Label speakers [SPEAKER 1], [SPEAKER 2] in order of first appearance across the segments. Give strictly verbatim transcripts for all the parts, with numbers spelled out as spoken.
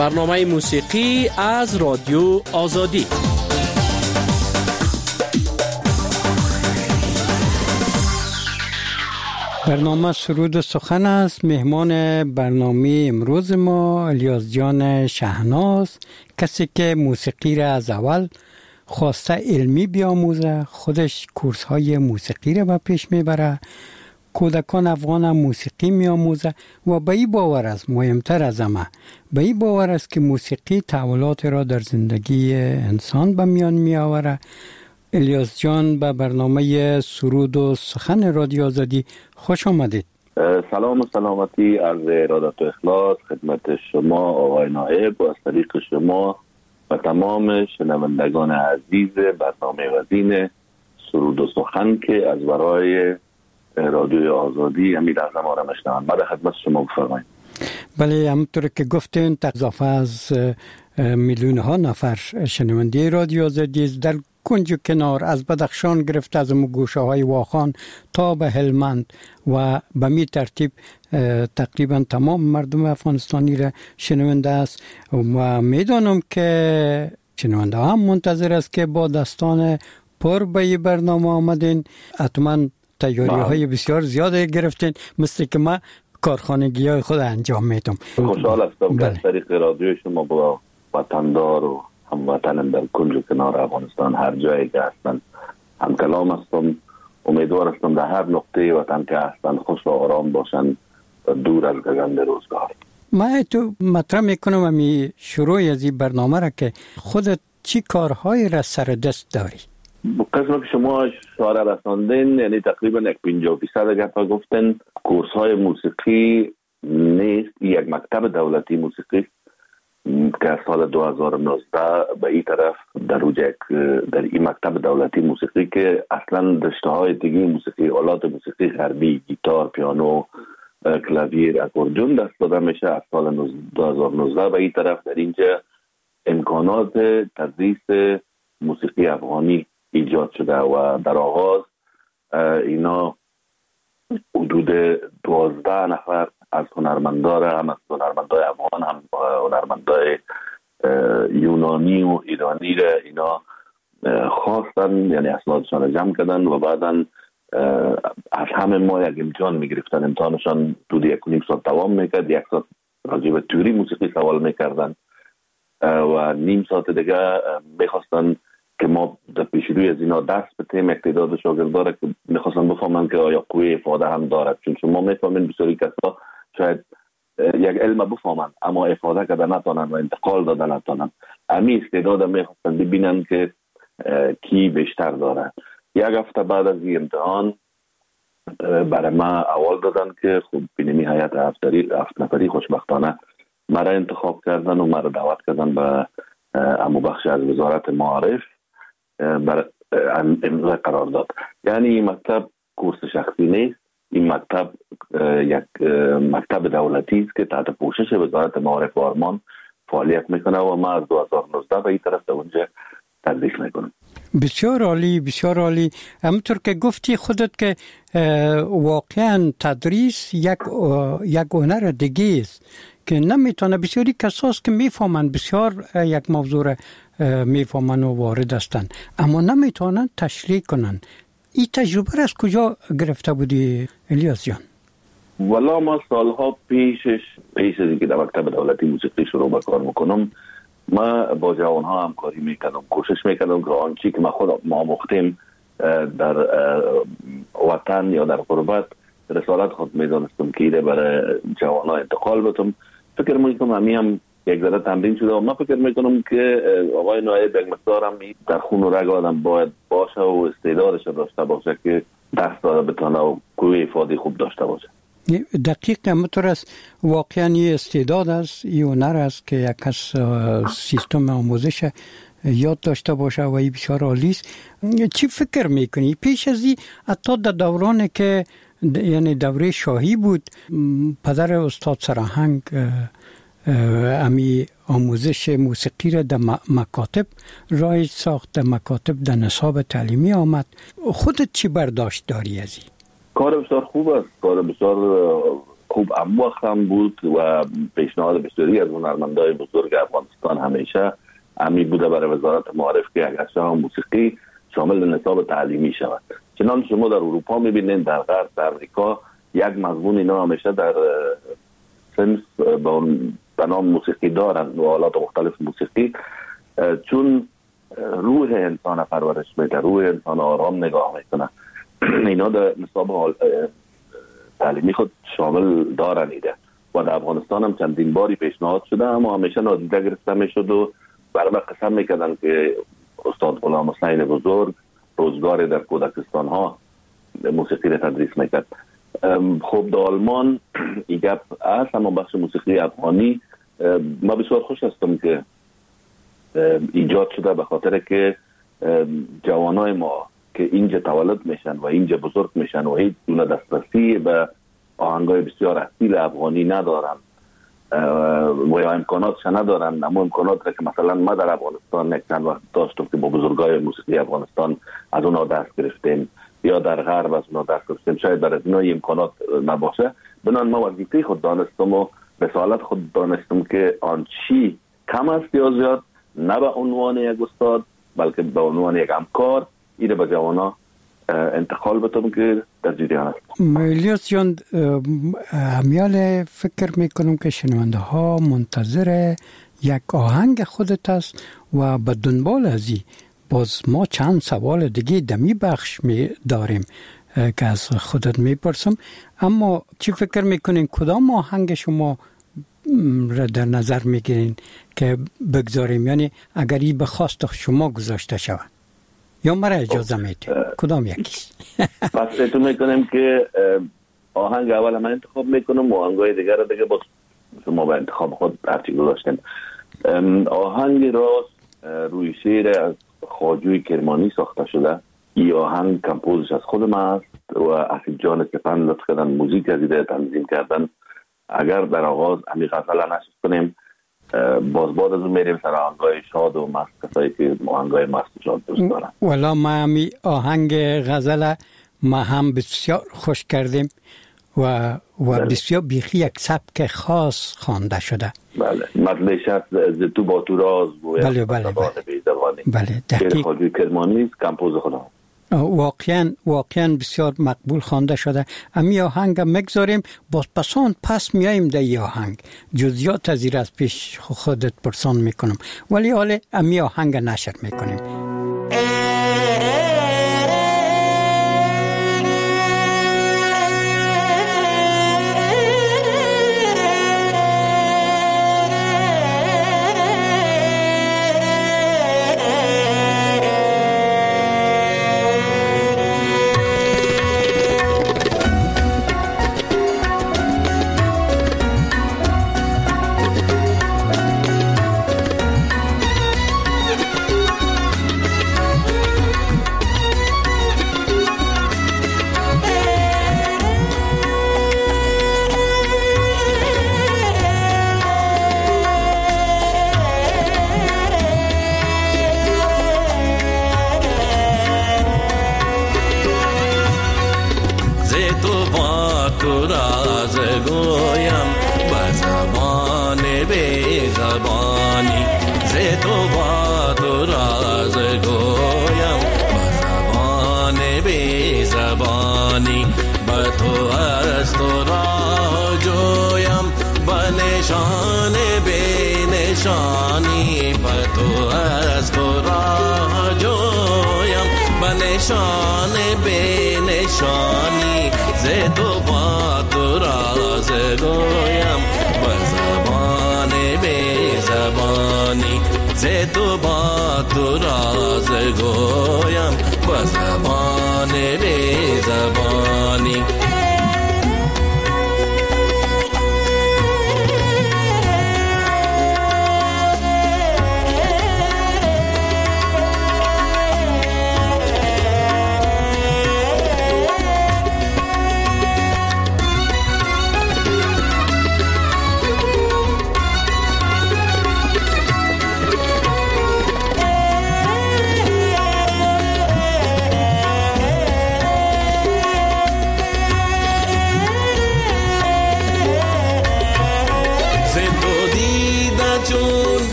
[SPEAKER 1] برنامه موسیقی از رادیو آزادی.
[SPEAKER 2] برنامه سرود و سخن است. مهمان برنامه امروز ما الیاس جان شهناز، کسی که موسیقی را از اول خواسته علمی بیاموزه، خودش کورس های موسیقی را به پیش میبره، کودکان افغان هم موسیقی میاموزه و به این باور است، مهمتر از همه به این باور است که موسیقی تحولات را در زندگی انسان به میان میآوره. الیاس جان به برنامه سرود و سخن رادیو آزادی خوش آمدید.
[SPEAKER 3] سلام و سلامتی از ارادت و اخلاص خدمت شما آقای نائب و از طریق شما و تمام شنوندگان عزیز برنامه وزین سرود و سخن که از برای رادیو آزادی همین لحظه ما را میشنوند. بعد خدمت شما بفرمایید.
[SPEAKER 2] بله، همونطور که گفتین اضافه از میلیون ها نفر شنونده رادیو آزادی در کنج و کنار، از بدخشان گرفته از گوشه های واخان تا به هلمند و به می ترتیب تقریبا تمام مردم افغانستانی را شنونده است و میدانم که شنونده هم منتظر است که با دستان پر به این برنامه آمدین. حتما تیاری های بسیار زیاده گرفتین، مثل که من کارخانگی های خود انجام میدم.
[SPEAKER 3] خوشحال هستم که از طریق رادیو شما با وطندار و هموطنم در کنج و کنار افغانستان هر جایی که هستن هم کلام هستم. امیدوار هستم در هر نقطه وطن که هستن خوش و آرام باشن و دور از گزند روزگار.
[SPEAKER 2] من تو مطرح میکنم امی شروع از این برنامه را که خودت چی کارهایی را سر دست داری؟
[SPEAKER 3] قسم که شما اشاره رساندین، یعنی تقریبا یک پنجاه فیصد اگر تا گفتن کورس های موسیقی نیست. یک مکتب دولتی موسیقی که سال دو هزار و نوزده به این طرف در وجه در این مکتب دولتی موسیقی که اصلا رشته های دیگه موسیقی، آلات موسیقی غربی، گیتار، پیانو، کلاویر، اکوردیون دست داده میشه. از سال دو هزار و نوزده به این طرف در اینجا امکانات تدریس موسیقی افغانی ایجاد شده و در آغاز اینا حدود دوازده نفر از هنرمندان، هم از هنرمندان افغان هم هنرمندان یونانی و ایرانی را اینا خواستن، یعنی اسنادشان جمع کردن و بعدن از همه ما یک امتحان میگرفتن. امتحانشان حدود یک و نیم ساعت دوام میکرد. یک ساعت راجع به تئوری موسیقی سوال میکردن و نیم ساعت دیگه میخواستن که ما در پیش روی از اینا دست بتیم. یک تعداد شاگردان که میخواستن بفهمن که آیا قوه افاده هم دارد، چون شما میفهمین بسیاری کسا شاید یک علم بفهمن اما افاده کرده نتانن و انتقال داده نتانن. امی استعداد میخواستن ببینن که کی بیشتر داره. یک هفته بعد از این امتحان برای ما اول دادن که خب بینمی هیئت هفت نفری خوشبختانه مرا انتخاب کردن و مرا دعوت کردن به امو بخش از وزارت معارف بر امضای قرار داد. یعنی این مکتب کورس شخصی نیست، این مکتب یک مکتب دولتی است که تحت پوشش وزارت معارف و آرمان فعالیت میکنه و ما از دو هزار و نوزده به این طرف اونجا تدریس میکنم.
[SPEAKER 2] بسیار عالی، بسیار عالی. همونطور که گفتی خودت که واقعا تدریس یک یک هنر دیگه است که نمیتونه، بسیاری کساست که میفهمن بسیار یک موضوع را میفهمن و وارد هستن اما نمیتونن تشریح کنن. این تجربه را از کجا گرفته بودی الیاس جان؟
[SPEAKER 3] والا ما سالها پیشش پیش از اینکه در مکتب دولتی موسیقی شروع به کار میکنم ما با جوانها همکاری میکردم، کوشش میکردم که آنچه که ما خود ما مختیم در وطن یا در غربت رسالت خود میدانستم که ایده برای جوانها انتقال بدم. فکر میکنم همین هم یک ذره تمرین شده و من فکر میکنم که آقای نایب یک مقدار هم در خون و رگ آدم باید باشه و استعدادش داشته باشه که دست داره بتونه و قوه افاده خوب داشته باشه.
[SPEAKER 2] دقیق همونطور است. واقعا این استعداد است، این هنر است که یک کس سیستم آموزش یاد داشته باشه و این بسیار عالی است. چی فکر میکنی پیش از این حتی در دورانی که یعنی دوره شاهی بود پدر استاد سراهنگ امی آموزش موسیقی را در مکاتب رایج ساخت، در مکاتب در نصاب تعلیمی آمد، خودت چی برداشت داری از این؟
[SPEAKER 3] کار بسیار خوب است، کار بسیار خوب اموخت هم بود و پیشنهاد بسیاری از هنرمندای بزرگ افغانستان همیشه امی بوده برای وزارت معارف که اگرچه هم موسیقی شامل نصاب تعلیمی شود. چنانچه شما در اروپا میبینید، در غرب، در امریکا یک مضمون اینا همیشه در سنف به نام موسیقی دارن و آلات مختلف موسیقی، چون روح انسان پرورش میده، روح انسان آرام نگاه میکنه. اینا در نصاب تعلیمی خود شامل دارن ایده و در افغانستان هم چندین باری پیشنهاد شده اما همیشه نادیده گرفته میشد و برای قسم میکردن که استاد غلام حسین بزرگ روزگار در کودکستان ها موسیقی را تدریس میکرد. خب در آلمان این گپ هست، اما بخش موسیقی افغانی ما بسیار خوش هستم که ایجاد شده به خاطر که جوانای ما که اینجا تولد میشن و اینجا بزرگ میشن و هیچ دونه دسترسی به آهنگای بسیار اصیل افغانی ندارن و یا امکاناتش ندارن، اما امکانات را که مثلا ما در افغانستان یک چند وقت داشتم که با بزرگای موسیقی افغانستان از اونا دست گرفتیم یا در غرب از اونا دست گرفتیم، شاید در از اینا امکانات نباشه. بنان ما وظیفه خود دانستم و رسالت خود دانستم که آن چی کم است یا زیاد نه به عنوان یک استاد بلکه به عنوان یک همکار ایره به جوانا انتقال بتم که در جریان است.
[SPEAKER 2] الیاس جان، همیال فکر میکنم که شنونده ها منتظر یک آهنگ خودت است و به دنبال ازی باز ما چند سوال دیگه دمی بخش می داریم که از خودت میپرسم، اما چی فکر میکنین کدام آهنگ شما را در نظر میگیرین که بگذاریم، یعنی اگر ای به خواست شما گذاشته شود یا مرا اجازه میده کدام یکیش؟
[SPEAKER 3] پس اتون میکنیم که آهنگ اول من انتخاب میکنم و آهنگای دیگر رو دیگه باز شما به انتخاب خود هرچی گذاشتن. آهنگ راست روی شعر از خواجوی کرمانی ساخته شده. این آهنگ کمپوزش از خود من است و اسید جان سپن لطف کردن موزیک از ایده تنظیم کردن. اگر در آغاز امی غزل نشست کنیم باز بعد از اون میریم سر آهنگای شاد و مست، کسایی که آهنگای مست شاد دوست دارن.
[SPEAKER 2] والا ما همی آهنگ غزل ما هم بسیار خوش کردیم و و بله. بسیار بیخی یک سبک خاص خوانده شده.
[SPEAKER 3] بله، مطلعش از تو با تو راز گویم.
[SPEAKER 2] بله بله بله. بله
[SPEAKER 3] دقیق. خواجوی کرمانی کمپوز خودم.
[SPEAKER 2] واقعا واقعا بسیار مقبول خوانده شده. امی آهنگ مگذاریم، باز پسان پس میاییم در ای آهنگ جزئیات از این از پیش خودت پرسان میکنم، ولی حالا امی آهنگ نشر میکنیم.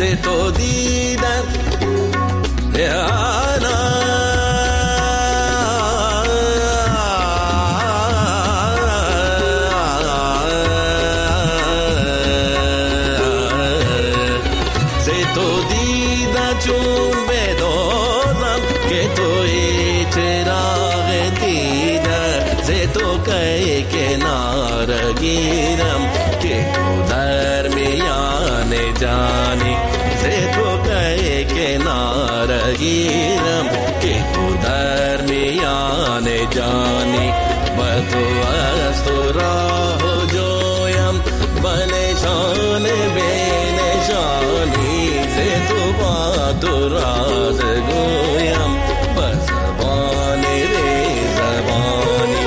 [SPEAKER 4] تو دیدم گیرم که تو در میان جانی ز تو که کنار گیرم که تو در میان جانی با تو از تو راه جویم با نشان به نشانی ز تو با تو راز گویم با زبان به زبانی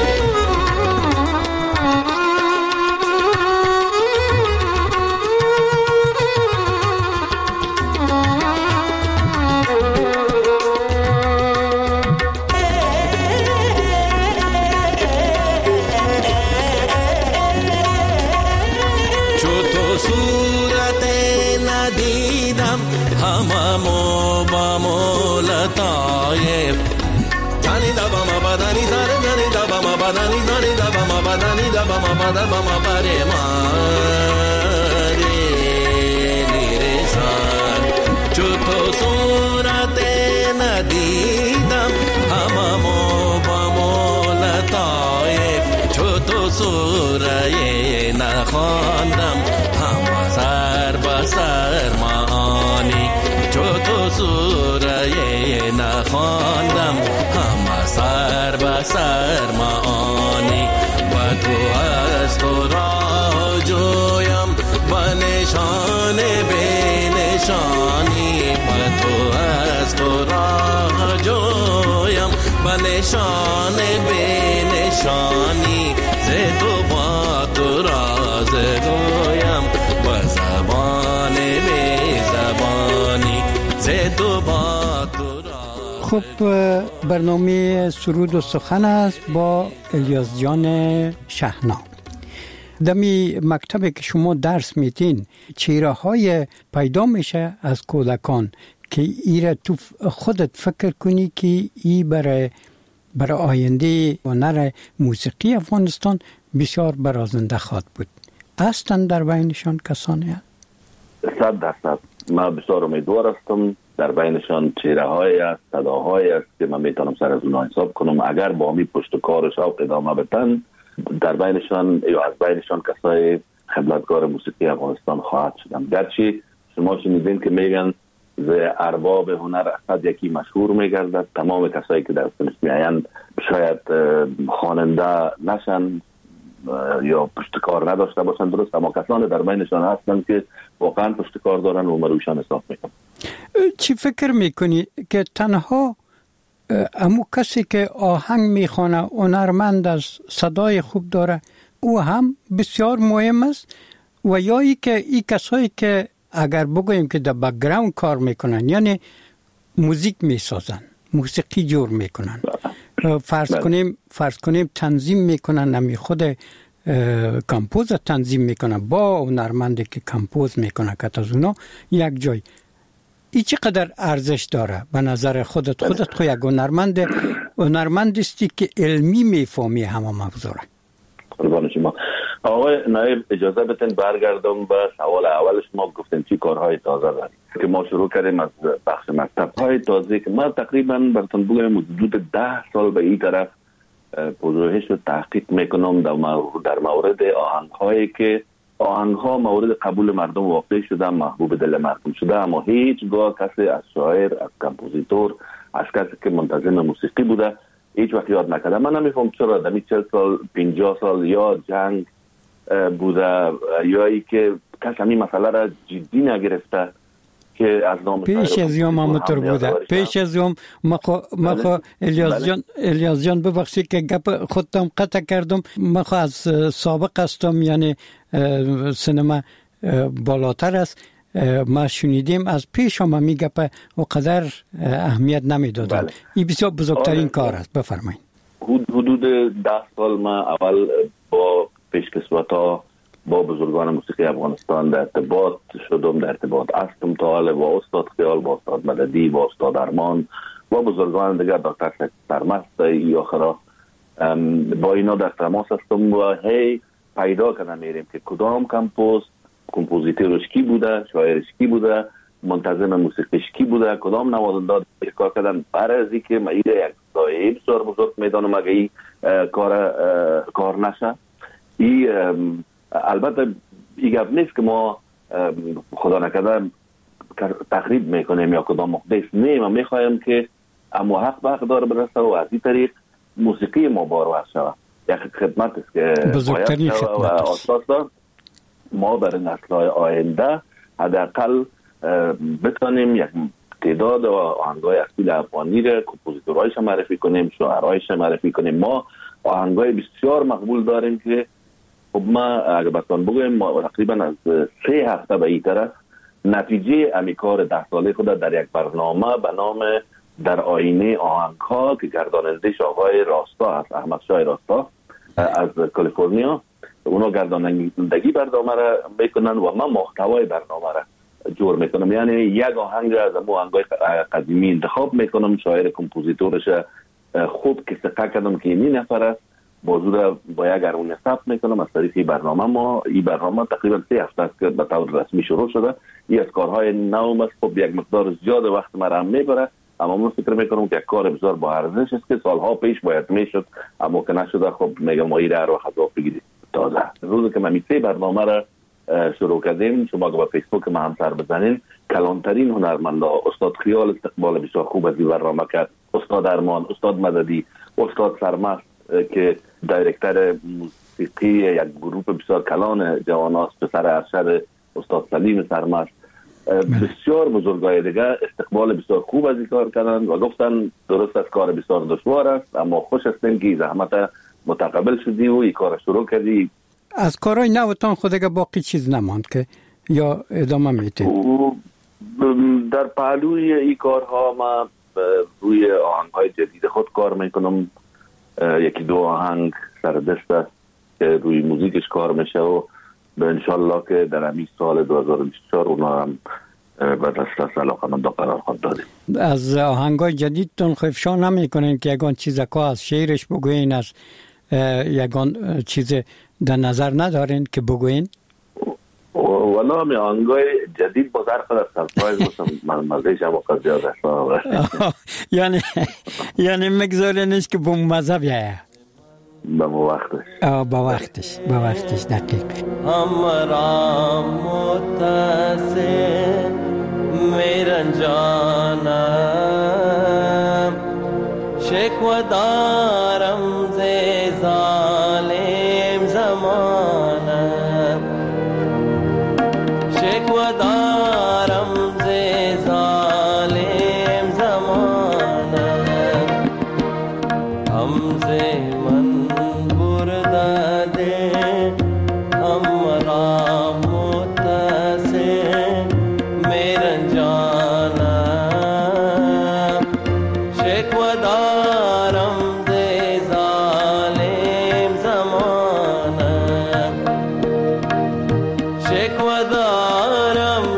[SPEAKER 4] همامو با مولتایب تانی دبا ما بدانی زاره زانی دبا ما بدانی زانی دبا ما بدانی دبا ما بدبا ما بره ماری نیرسان چو تو صورت ندیدم همامو با مولتایب چو تو سوره نخواندم هم سر با سر معانی چو تو سوره نخواندم هم سر به سر معانی و تو از تو را جویم و نشان به نشانی و تو از تو را جویم و نشان به نشانی ز تو با تو راز گویم و زبان به زبانی ز تو با تو راز.
[SPEAKER 2] خب برنامه سرود و سخن است با الیاس جان شهنا. دمی مکتبی که شما درس میتین چهره های پیدا میشه از کودکان که ایره تو خودت فکر کنی که ای برای برای آینده هنر موسیقی افغانستان بسیار برازنده خواهد بود. هستند در بینشان کسانی هست؟
[SPEAKER 3] صد درصد من بسیار امیدوار هستم در بینشان چهره های است، صداهای است که من میتونم سر از اونها حساب کنم. اگر با همی پشت کار و شوق ادامه بدن در بینشان یا از بینشان کسای خدمتگار موسیقی افغانستان خواهد شدن. گرچه شما شنیدین که میگن ز ارباب هنر اصد یکی مشهور میگردد. تمام کسایی که در سنش میایند شاید خواننده نشن یا پشت کار نداشته باشن، درست، اما کسان در بینشان هستن که واقعا پشت کار دارن و مروشان حساب میکنن.
[SPEAKER 2] چی فکر میکنی که تنها امو کسی که آهنگ میخونه هنرمند است، صدای خوب داره، او هم بسیار مهم است، و یا ای که ای کسایی که اگر بگوییم که در بک‌گراند کار میکنن، یعنی موزیک میسازن، موسیقی جور میکنن، فرض کنیم فرض کنیم تنظیم میکنن، نمی خود کمپوز تنظیم میکنن با هنرمندی که کمپوز میکنه که از اونا یک جای، ای چقدر ارزش داره به نظر خودت؟ خودت خو یک هنرمند هنرمند استی که علمی میفهمی همه موضوع را.
[SPEAKER 3] قربان شما. آقای نایب اجازه بدین برگردم به سوال اول شما. گفتن چی کارهای تازه داریم که ما شروع کردیم از بخش مکتب‌های تازه که ما تقریبا براتون بگم حدود ده سال به این طرف پژوهش و تحقیق میکنم در مورد آهنگ‌هایی که آهنگ‌ها مورد قبول مردم واقع شده، محبوب دل مردم شده، اما هیچگاه کسی از شاعر، از کمپوزیتور، از کسی که منتظم موسیقی بوده هیچ وقت یاد نکرده. من نمیفهم چرا در چهل سال پنجاه سال یا جنگ بوده یا ای که کسی همین مسئله را جدی نگرفته که از نام
[SPEAKER 2] پیش از یوم همونطور بوده. پیش از یوم ما خو ما خو الیاس جان الیاس جان ببخشید که گپ خودم قطع کردم. ما خو از سابق هستم، یعنی سینما بالاتر است. ما شنیدیم از پیش هم می گپ و قدر اهمیت نمیدادن. بله. این بسیار بزرگترین کار است. بفرمایید.
[SPEAKER 3] حدود ده سال ما اول با پیشکسوتا با بزرگان موسیقی افغانستان در ارتباط شدم، در ارتباط هستم تا حال با استاد خیال، با استاد مددی، با استاد ارمان و بزرگان دیگر، دکتر سرمست یا آخرا با اینا در تماس هستم و هی پیدا کنم میریم که کدام کمپوز کمپوزیتورش کی بوده، شاعرش کی بوده، منتظم موسیقیش کی بوده، کدام نوازنده کار کردن. برای از اینکه ما ایده یک دایره بسیار بزرگ میدانم اگه این کار کار نشه. ای البته این گپ نیست که ما خدا نکرده تخریب میکنیم یا کدام مقدس، نه، ما میخوایم که اما حق به حق داره برسه و از این طریق موسیقی ما بارور شود. یک خدمت است که
[SPEAKER 2] بزرگترین خدمت
[SPEAKER 3] و اساس ما برای نسل‌های آینده حداقل بتانیم یک تعداد آهنگای اصیل افغانی را کمپوزیتورهایش معرفی کنیم، شاعرهایش معرفی کنیم. ما آهنگای بسیار مقبول داریم که خب ما اگر بتان بگویم ما تقریبا از سه هفته به این طرف نتیجه امیکار ده ساله خود در یک برنامه به نام در آینه آهنگ ها که گردانندش آقای راستا هست، احمد شاه راستا از کالیفرنیا، اونا گردانندگی برنامه را میکنن و من محتوای برنامه را جور میکنم. یعنی یک آهنگ از امو آهنگای قدیمی انتخاب میکنم، شاعر کمپوزیتورش خوب که سقه کردم که این نفر است، موضوع را با یک ارونه ثبت میکنم از طریق این برنامه. ما این برنامه تقریبا سه هفته است که به طور رسمی شروع شده. این از کارهای نو است، خب یک مقدار زیاد وقت مرا هم میبره، اما من فکر میکنم که یک کار بسیار با ارزش است که سالها پیش باید میشد اما که نشده. خب میگم ما این را رو خطا بگیرید. تازه روزی که ما می سه برنامه را شروع کردیم، شما که با فیسبوک ما هم سر بزنین، کلانترین هنرمندا استاد خیال استقبال بسیار خوب از این برنامه کرد، استاد ارمان، استاد مددی، استاد سرمست که دایرکتر موسیقی یک گروه بسیار کلان جواناست، پسر ارشد استاد سلیم سرمست، بسیار بزرگای دیگه استقبال بسیار خوب از این کار کردن و گفتن درست است کار بسیار دشوار است اما خوش هستیم که زحمت متقبل شدی و این کار شروع کردی.
[SPEAKER 2] از کارهای نوتان خودگه باقی چیز نماند که یا ادامه میتین؟
[SPEAKER 3] در پهلوی این کارها ما روی آهنگهای جدید خود کار میکنم. یکی دو آهنگ سردست است که روی موزیکش کار میشه و به انشالله که در همین سال دو هزار و بیست و چهار اونا هم به دسترس علاقمندا قرار خواهد دادیم.
[SPEAKER 2] از آهنگای جدیدتون افشا نمیکنین که یگان چیز که از شعرش بگوین، از یگان چیز در نظر ندارین که بگوین؟
[SPEAKER 3] والا می آهنگای جدید با ظرف در سرپرایز باشم من مزهش هم وقت زیاد است.
[SPEAKER 2] یعنی یعنی مگذارینش که بوم مذهب یه
[SPEAKER 3] با وقتش
[SPEAKER 2] با وقتش با وقتش دقیق.
[SPEAKER 4] हमरा متصل میرن جانم شکوه دارم ز ظالم زمانم شکوه دارم ز ظالم زمانم همزه من برده ده हमरा متصل میرن جانم شکوه دارم ز ظالم زمانم شکوه دارم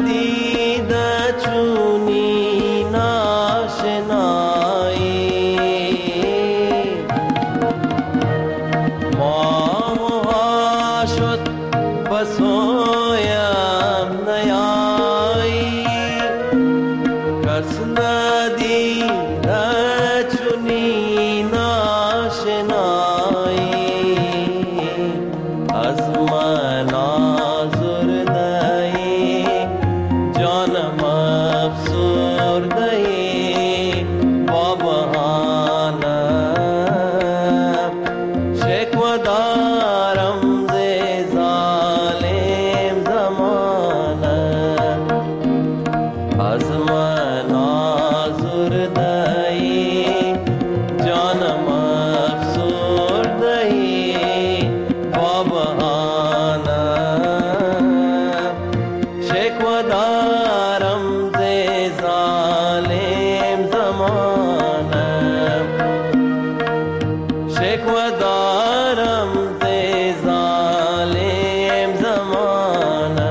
[SPEAKER 4] ندیده چونی ناشنایی ماه شد بسویم نیایی کس ندیده چونی ناشنایی از من آزرده‌ای جانم افسرده‌ای با بهانه شکوه دارم ز ظالم زمانه از من آزرده‌ای جانم افسرده‌ای با بهانه شکوه دارم ز ظالم زمانه شکوه دارم ز ظالم زمانه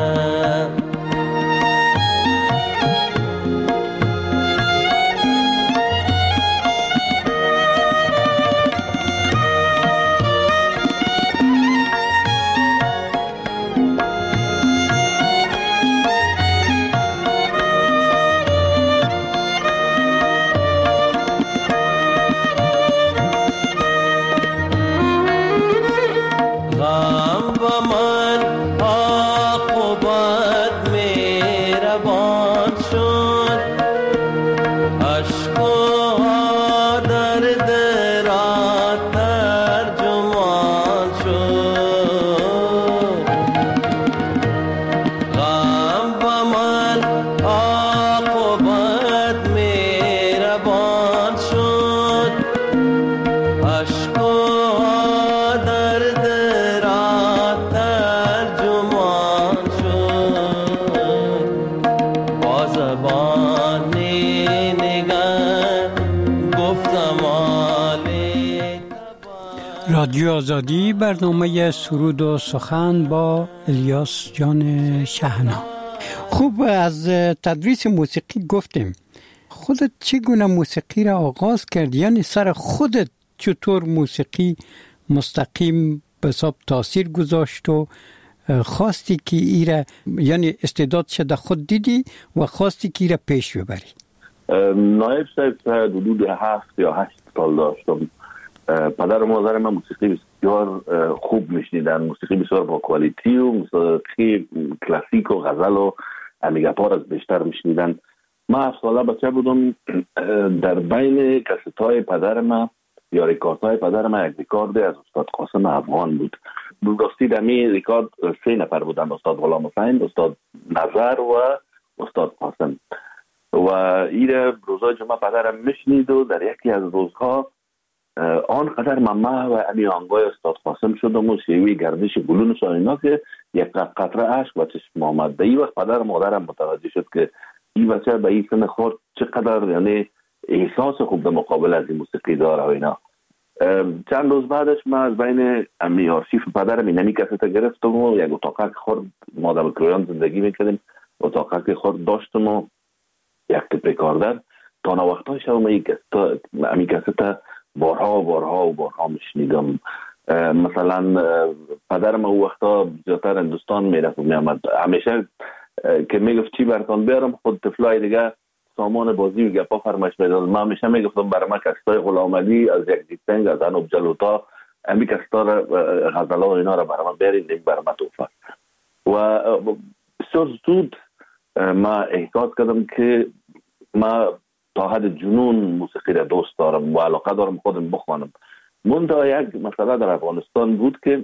[SPEAKER 4] غم با من عاقبت مهربان شد اشک و درد را ترجمان شد غم با من عاقبت مهربان شد اشک و درد را ترجمان شد با زبان نگاه گفتم آل
[SPEAKER 2] رادیو آزادی، برنامه سرود و سخن با الیاس جان شهنا. خوب، از تدریس موسیقی گفتیم. خودت چگونه موسیقی را آغاز کردی؟ یعنی سر خودت چطور موسیقی مستقیم به حساب تاثیر گذاشت و خواستی که ایره، یعنی استعداد شده خود دیدی و خواستی که ایره پیش ببری؟
[SPEAKER 3] نایب صاحب حدود هفت یا هشت سال داشتم. پدر و مادر من موسیقی بسیار خوب میشنیدن، موسیقی بسیار با کوالیتی و موسیقی کلاسیک و غزل و امیگپار از بیشتر میشنیدن. من هفت ساله بچه بودم، در بین کستای پدر من یا ریکاردهای پدر من یک ریکارد از استاد قاسم افغان بود. راستی در می ریکارد سه نفر بودن، استاد غلام حسین، استاد نظر و استاد قاسم. و این روزای جمعه پدرم میشنید و در یکی از روزها آنقدر ممه و امی آنگاه استاد قاسم شدم و شیوی گردش گلون ساینا که یک قطره عشق و چشم آمد. به این وقت پدر مادرم متوجه شد که این بچه به این سن خود چقدر یعنی احساس خوب در مقابل از این موسیقی داره و اینا. چند روز بعدش من از بین امی آرشیف پدرم این نمی کسیت گرفتم و یک اتاقه که خورد ما در کرویان زندگی میکردیم، اتاقه که خورد داشتم و یک تپ ریکاردر تا نا وقتای شب امی کسیت بارها و بارها و بارها میشنیدم. مثلا پدرم او وقتا زیادتر هندوستان میرفت و میامد، همیشه که میگفت چی براتون بیارم خود طفلای دیگه سامان بازی و گپا فرمایش میداد. من همیشه میگفتم برای من کستای غلام علی از یک دیستنگ از انوب جلوتا امی کستا غزلا و اینا را برای من بیارید، برای من توفه. و بسیار زود ما احساس کردم که ما تا حد جنون موسیقی را دوست دارم و علاقه دارم خودم بخوانم. منتها یک مسئله در افغانستان بود که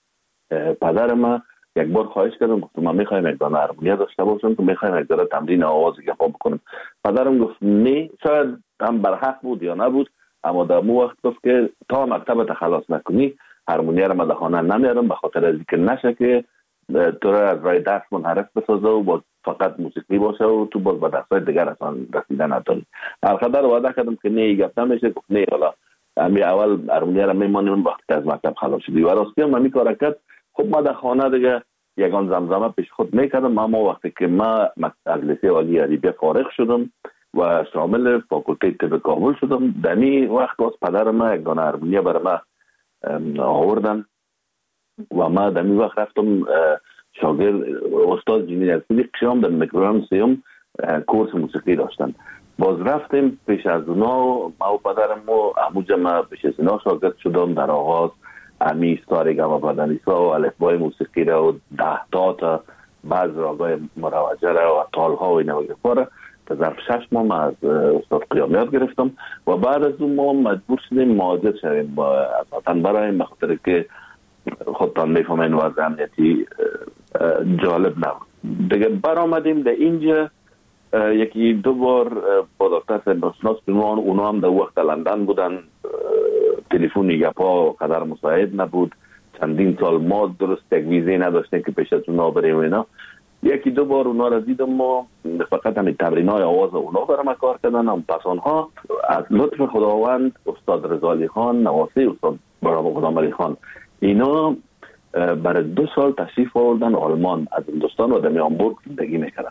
[SPEAKER 3] پدر ما یک بار خواهش کردم، گفتم من میخوایم یک دانه هارمونیا داشته باشم که میخوایم یک دانه تمرین آواز گپا بکنم. پدرم گفت نه، شاید هم برحق بود یا نبود، اما در مو وقت گفت که تا مکتب خلاص نکنی هارمونیا را من در خانه نمیارم، به خاطر از اینکه نشه که تو را از راه درس منحرف بسازه و باز فقط موسیقی باشه و تو باز به درسای دیگر اصلا رسیدن نداری. الخدر وعده کردم که نه گپ نمیشه. گفت نه، حالا امی اول هارمونیا را میمانیم وقتی از مکتب خلاص شدی. و راستی هم من کار کرد. خب ما در خانه دیگه یگان زمزمه پیش خود میکردم. اما وقتی که ما از لیسه عالی ادبیات فارغ شدم و شامل فاکولته طب کابل شدم، دمی وقت باز پدر ما یک دانه هارمونیا برای ما آوردن و ما دمی وقت رفتم شاگرد استاد جینی نرسیدی قشام در میکروگرام سیوم کورس موسیقی داشتن. باز رفتیم پیش از اونا، ما و پدرم و اموجه ما پیش از اونا شاگرد شدم. در آغاز امی ستارگم و بدنیسا و الفبای موسیقی را و ده تا تا بعض راگای مروجه را و تالها و اینو گفاره تا ظرف شش ماه ما از استاد قیامیات گرفتم و بعد از اون ما مجبور شدیم مهاجر شدیم با اساساً برای بخاطر که خودتان میفهمین وضع امنیتی جالب نبود دیگه. برآمدیم در اینجا یکی دو بار با دکتر سناسناس بنوان، اونا هم در وقت لندن بودن، تلفن گپا قدر مساعد نبود، چندین سال ما درست یک ویزه نداشتیم که پیش از اونا بریم اینا. یکی دو بار اونا را دیدم و فقط همین تمرین های آواز اونا برام کار کردن. هم پس آنها از لطف خداوند استاد رضا خان نواسی، استاد برام غلام علی خان، اینا برای دو سال تشریف آوردن آلمان از هندوستان و در هامبورگ زندگی میکردن.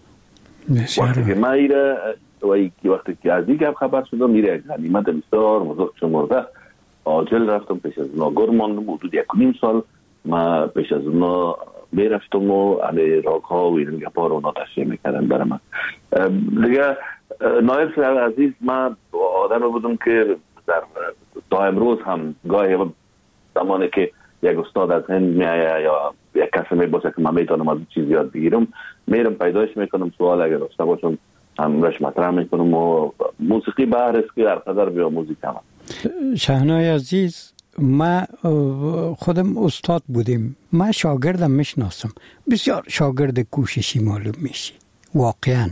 [SPEAKER 3] وقتی که ما ایره و وقتی که از دیگه خبر شدم میره یک غنیمت بسیار بزرگ شمرده عاجل رفتم پیش از اونا گر ماندم حدود یک و نیم سال. ما پیش از اونا میرفتم و علی راک ها و این گپا رو اونا تشریح میکردن برای من دیگه. نایب صاحب عزیز، من آدم بودم که در تا امروز هم گاهی زمانی که یک استاد از هند میایه یا یک کسی میباشه که من میتونم از چیز یاد بگیرم، میرم پیداش میکنم، سوال اگر داشته باشم هم رش مطرح میکنم و موسیقی بهر است که هر قدر بیا موزیک هم.
[SPEAKER 2] شهنای عزیز، ما خودم استاد بودیم، ما شاگردم میشناسم، بسیار شاگرد کوششی معلوم میشی واقعا.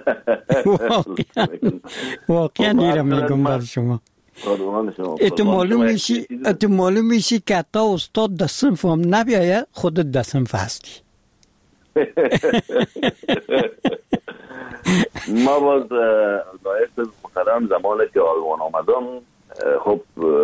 [SPEAKER 2] واقعا واقعا دیرم میگم بر شما. اتو معلوم میشی اتو معلوم میشی که تا استاد در صنف هم نبیایه خودت در صنف هستی.
[SPEAKER 3] ما باز نایب محترم زمانی که آلمان آمدم، خب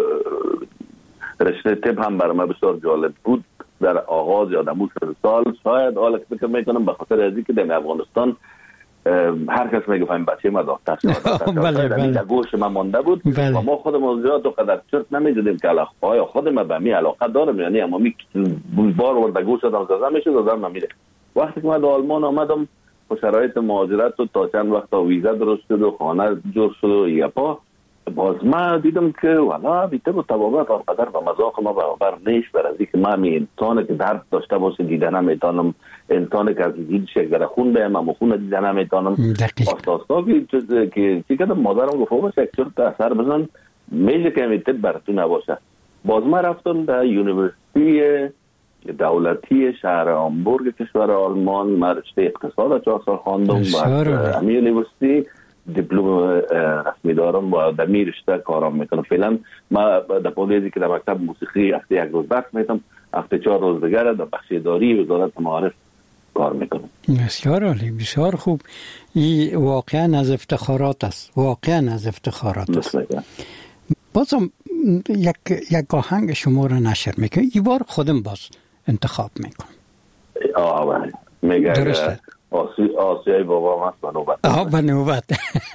[SPEAKER 3] رشته طب هم برای من بسیار جالب بود. در آغاز یا در موسیقی سال شاید حالا که فکر میکنم به خاطر ازی که در افغانستان هر کس میگه فهم بچه ما دکتر شد،
[SPEAKER 2] بله بله،
[SPEAKER 3] در گوش ما مانده بود
[SPEAKER 2] بله.
[SPEAKER 3] و ما خودمون از زیاد قدر چرت نمیزدیم که علاقه آیا خودم به می علاقه دارم، یعنی اما می بار ورد در گوش آدم زده میشه دادم نمیره. وقتی که من در آلمان آمدم با شرایط مهاجرت و تا چند وقت ویزا درست شد و خانه جور شد و یپا، باز ما دیدم که والا بیته با طبابت قدر به مذاق ما برابر نیست. برای اینکه ما می انسان که درد داشته باشه دیدن نمیتونم، انسان که از دید شگر خون بهم اما خون دیدن نمیتونم. آستاستا که که چی کردم مادرم گفت باشه یک چرت اثر بزن میشه که میته براتون نباشه. باز ما رفتم در یونیورسیتی دولتی شهر هامبورگ کشور آلمان، ما رشته اقتصاد چهار سال خواندم و امی یونیورسیتی دیپلم رسمی دارم و در می رشته کارم میکنم. فعلا ما در پولیزی که در مکتب موسیقی هفته یک روز درس میتم، هفته چهار روز دیگر در بخش اداری وزارت معارف کار میکنم.
[SPEAKER 2] بسیار عالی، بسیار خوب. این واقعا از افتخارات است، واقعا از افتخارات است. بازم یک یک آهنگ شما رو نشر میکنم، این بار خودم باز انتخاب میکنم.
[SPEAKER 3] آه بله میگه درسته. آسی آسیای بابا مست به نوبت.
[SPEAKER 2] آه به نوبت.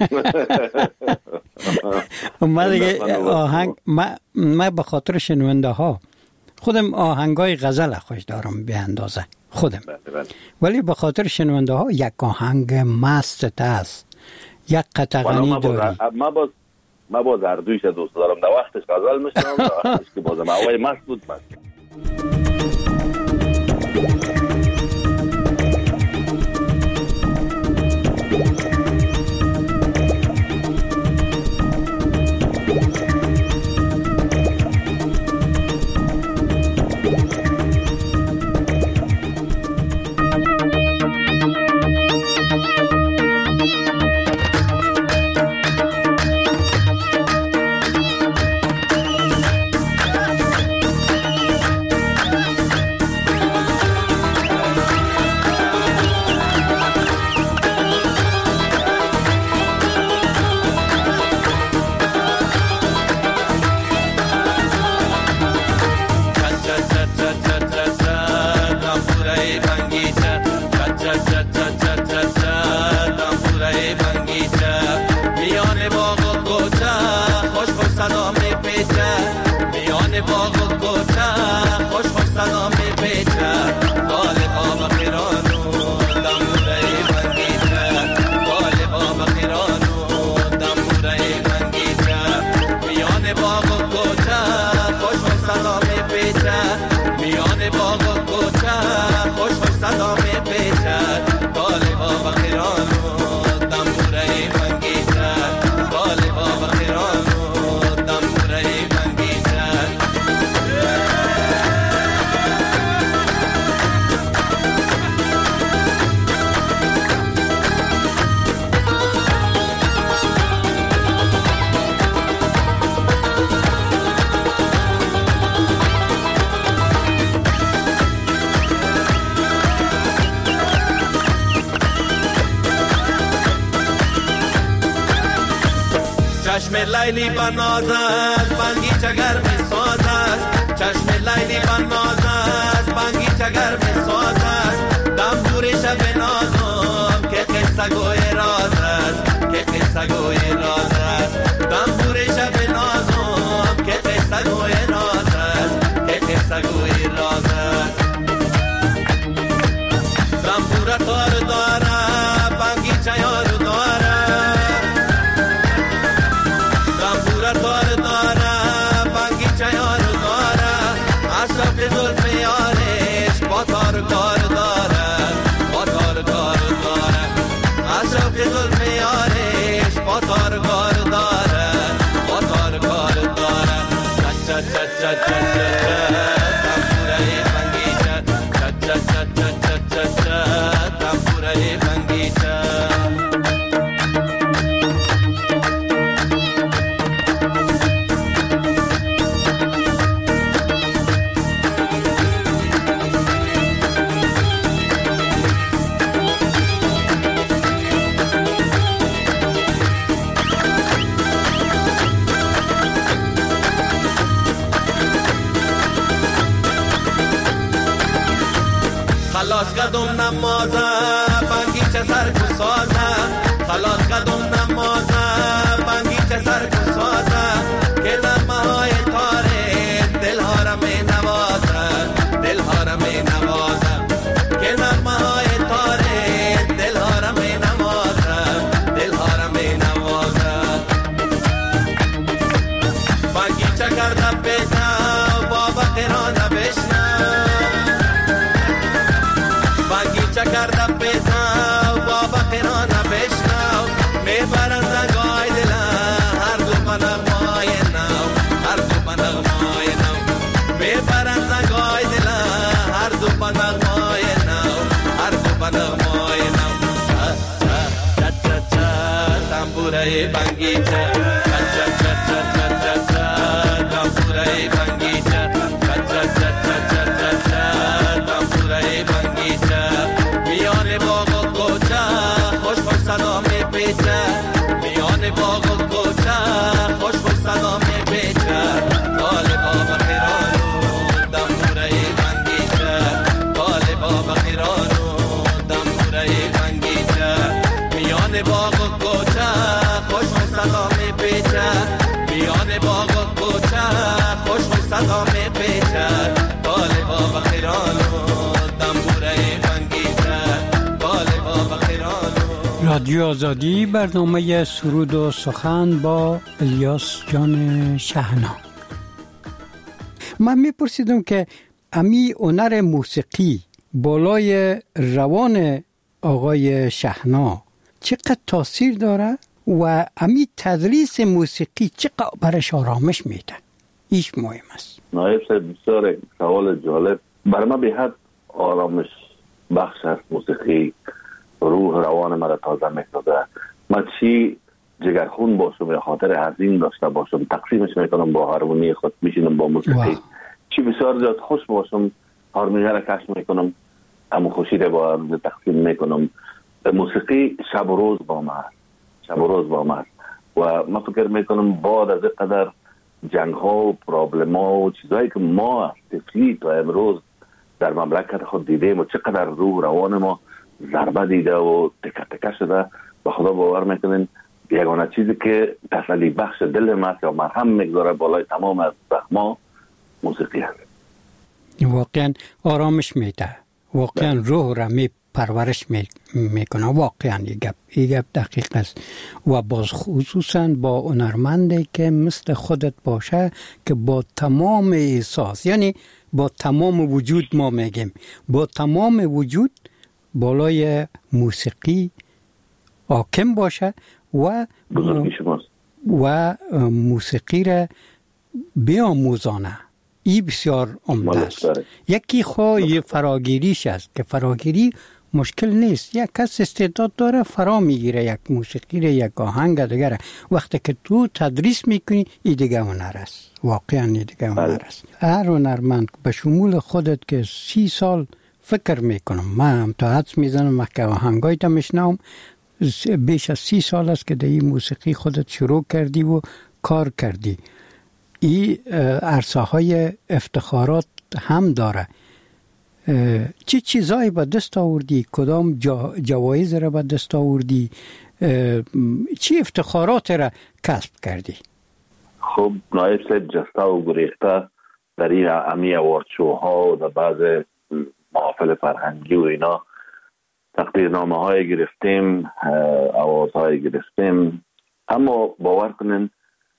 [SPEAKER 2] ما دیگه آهنگ ما ما به خاطر شنونده ها خودم آهنگای غزل خوش دارم به اندازه خودم، ولی به خاطر شنونده ها یک آهنگ مست است، یک قطعانی داری.
[SPEAKER 3] ما باز ما باز اردویش دوست دارم، در وقتش غزل میشنم، در وقتش که بازم هوای مست بود مست.
[SPEAKER 4] چشم لیلی بناز است بنگیچه گرم ساز است چشم لیلی بناز است بنگیچه گرم ساز است دم شب نازم که قصه گوی راز است که قصه گوی راز است دم شب نازم که قصه گوی راز است که قصه گوی راز است دم پورا تار داره بنگیچه یارو داره دم پورا تار داره بنگیچه یارو داره اشرف زلف یارش با تار کار داره با تار کار داره اشرف زلف یارش با تار کار داره با تار کار داره چا چا چا چا چا دم پوره بنگیچه چا چا چا چا چا چا دم پوره بنگیچه خلاص کدوم نمازه بنگیچه سر کو سازه خلاص کدوم نمازه بنگیچه سر کو سازه که نمه های تاره دل ها را می نوازه دل ها را می نوازه که نمه های تاره دل ها را می نوازه دل ها را می نوازه بنگیچه کرده پیدا بابا قرانه بشنه بنگیچه کرده پیدا بابا قرانه بشنو میبرن زنگای دل هر دو بنغمای نو هر دو بنغمای نو میبرن زنگای دل هر دو بنغمای نو هر دو بنغمای نو چا چا چا چا تنبوره بنگیچه چا چا چا چا چا چا چا تنبوره بنگیچه چا چا چا چا چا چا چا تنبوره بنگیچه میان باغ و کوچه خوش خوش صدا میپیچه میان باغ و کوچه خوش خوش صدا میپیچه کال بابا خیرانو دموره بنگیچه کال بابا خیرانو دموره بنگیچه میان باغ و کوچه خوش خوش صدا میپیچه میان باغ و کوچه خوش خوش صدا میپیچه کال بابا خیرانو دموره بنگیچه کال بابا خیرانو.
[SPEAKER 2] رادیو آزادی، برنامه سرود و سخن با الیاس جان شهنا. من میپرسیدم که امی هنر موسیقی بالای روان آقای شهنا چقدر تاثیر داره و امی تدریس موسیقی چقدر برش آرامش میده؟ ایش مهم است.
[SPEAKER 3] نایب صاحب بسیار سوال جالب. برای من به حد آرامش بخش است موسیقی، روح روان مرا تازه میکنه. من چی جگرخون باشم یا خاطر عظیم داشته باشم تقسیمش میکنم با هارمونی خود، میشینم با موسیقی واو. چی بسیار زیاد خوش باشم هارمونی را کشف میکنم، اما خوشی را با هم تقسیم میکنم. موسیقی شب و روز با من است، شب و روز با من است و من فکر میکنم بعد از قدر جنگ ها و پرابلم ها و چیزهایی که ما تفلی تا امروز در مملکت خود دیدیم و چقدر روح روان ما ضربه دیده و تکه تکه شده، و خدا باور میکنین یگانه چیزی که تسلی بخش دل ما یا مرهم میگذاره بالای تمام از زخما موسیقی است.
[SPEAKER 2] واقعا آرامش میده، واقعا روح را می پرورش میکنه. واقعا این گپ این گپ دقیق است و باز خصوصا با هنرمندی که مثل خودت باشه که با تمام احساس، یعنی با تمام وجود، ما میگیم با تمام وجود بالای موسیقی حاکم باشه و و موسیقی را بیاموزانه. این بسیار عمده است. یکی خواهی فراگیریش است که فراگیری مشکل نیست. یک کس استعداد داره فرا میگیره یک موسیقی را، یک آهنگ دیگره. وقتی که تو تدریس میکنی این دیگه هنر است، واقعا این دیگه هنر است. هر هنرمند به شمول خودت که سی سال فکر میکنم، من هم تا حدس میزنم که آهنگای تا میشنم بیش از سی سال است که در این موسیقی خودت شروع کردی و کار کردی. این عرصه های افتخارات هم داره. چی چیزایی به دست آوردی؟ کدام جا جوایز را به دست آوردی؟ چی افتخارات را کسب کردی؟
[SPEAKER 3] خب نایب صاحب جسته و گریخته در این امی اوارد شوها و در بعض محافل فرهنگی و اینا تقدیرنامه های گرفتیم، آواز های گرفتیم. اما باور کنین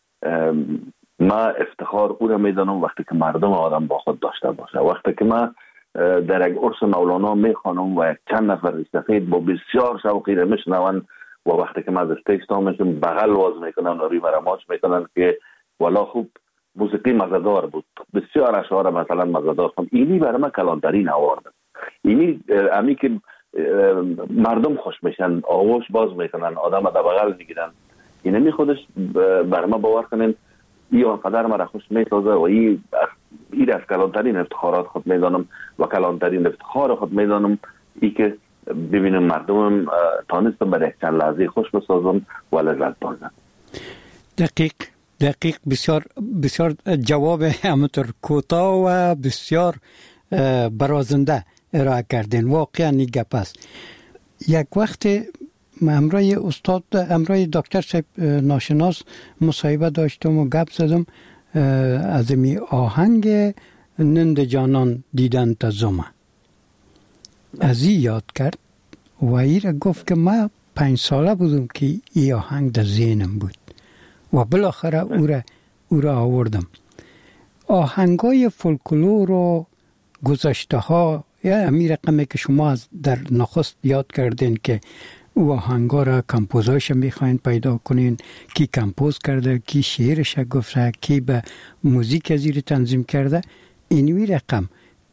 [SPEAKER 3] ما افتخار او را میدانم وقتی که مردم آدم با خود داشته باشه. وقتی که ما در یک عرس مولانا میخوانم و یک چند نفر سفید با بسیار شوقی را میشنون و وقتی که ما از استیج تا میشم بغل واز میکنن و روی مرا ماچ میکنن که والا خوب موسیقی مزدار بود، بسیار اشعار مثلا مزدار خوند. اینی برای من کلانترین اوارد. اینی امی که مردم خوش میشن، آغوش باز میکنن، آدم در بغل میگیرن. اینمی خودش برای من باور کنین این آنقدر مرا خوش میسازه و این این از کلانترین افتخارات خود میدانم و کلانترین افتخار خود میدانم ای که ببینم مردم تانستم برای چند لحظه خوش بسازم و لذت بردم.
[SPEAKER 2] دقیق دقیق بسیار بسیار جواب همونطور کوتاه و بسیار برازنده ارائه کردین. واقعا این گپ است. یک وقت امرای استاد امرای دکتر صاحب ناشناس مصاحبه داشتم و گپ زدم از می آهنگ نند جانان دیدن تا زما از این یاد کرد و ای را گفت که ما پنج ساله بودم که این آهنگ در ذهنم بود و بالاخره او را او را آوردم. آهنگای فولکلور و گذشته ها یا امی رقمی که شما در نخست یاد کردین که او آهنگا را کمپوزایش میخواین پیدا کنین، کی کمپوز کرده، کی شعرش گفته، کی به موزیک ازیر تنظیم کرده. اینوی رقم